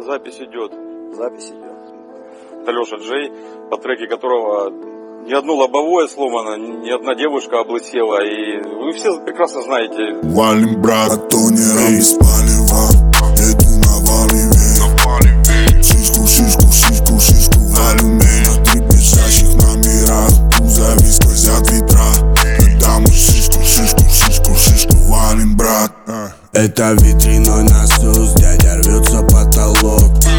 Запись идет. Запись идет. Это Леша Джей, по треке которого ни одно лобовое сломано, ни одна девушка облысела. И вы все прекрасно знаете. Валим, брат, а то не без палева. Еду на валиве. Шишку валю на 3 бежащих номерах. Кузови сквозят ветра. Когда мы шишку валим, брат. Это ветряной насос, дядя, рвется потолок.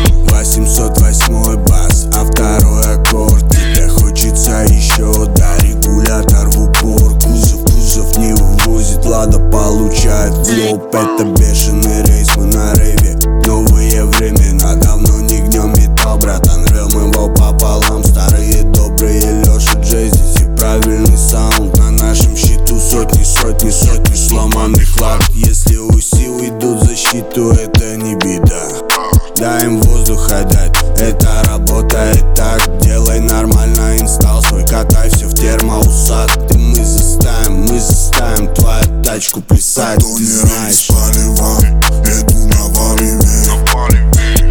808 бас, а второй аккорд. Тебе хочется еще, да, регулятор в упор. Кузов не вывозит, Лада получает в лоб. Это бешеный рейс, мы на рейве. Новые времена, давно не гнем металл, братан. Рвем его пополам, старые добрые Леша Джей. Здесь и правильный саунд, на нашем счету сотни сломанных лад. Если уси уйдут в защиту, это не беда. Дай им воздуха дать, это работает так. Делай нормально инсталл свой, катай все в термоусадке. Мы заставим твою тачку плясать. Ты знаешь, палева, еду на валиве.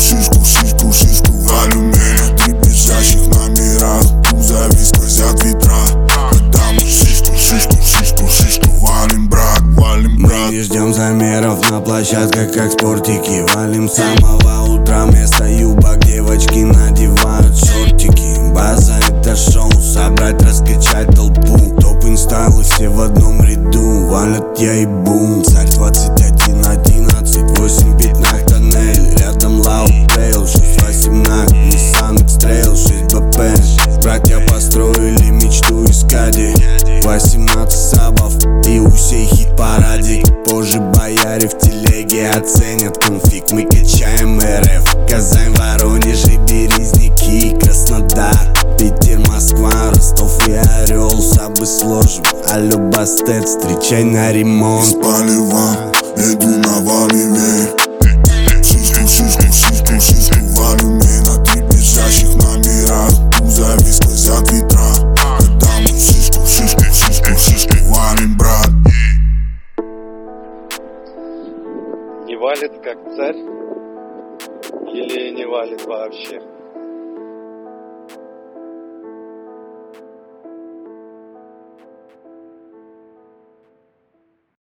Шишку валю на 3 бежащих номерах. Кузови сквозят ветра. Когда мы шишку валим, брат. Мы не ждем замеров на площадках, как спортики. Валим с самого утра, вместо юбок девочки надевают шортики. База — это шоу, собрать, раскачать толпу. Топ инстайлы все в одном ряду, валят я и бум. Царь 2111, 8 пятнах тоннель. Рядом Loud Trail, 618, Nissan X-Trail, 6 BP. Братья построили мечту из Кади. 18 сабов и у всей хит-параде. Позже бояре в телеге оценят конфиг. Мы качаем РФ, Казань, Воронеж и Березники, Краснодар, Питер, Москва, Ростов и Орел. Сабы сложим, алло, Бастет, встречай на ремонт. Без палева, еду на валиве. Шишку валю на 3 бежащих номерах. Кузови сквозят ветра. Когда мы шишку валим, брат. Не валит как царь или не валит вообще?